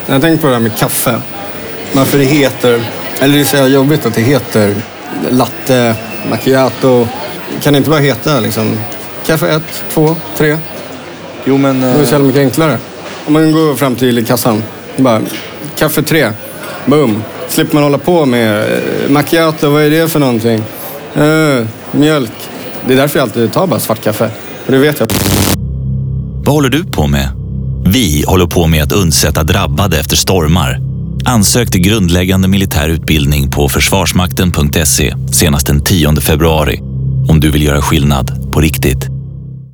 Jag tänker på det här med kaffe. Varför det heter, eller det är så jobbigt att det heter latte, macchiato. Kan det inte bara heta liksom kaffe 1, 2, 3? Jo, men... Det är så mycket enklare. Om man går fram till kassan, bara kaffe 3, boom. Slipper man hålla på med macchiato, vad är det för någonting? Mjölk. Det är därför jag alltid tar bara svart kaffe. Och det vet jag. Vad håller du på med? Vi håller på med att undsätta drabbade efter stormar. Ansök till grundläggande militär utbildning på försvarsmakten.se senast den 10 februari om du vill göra skillnad på riktigt.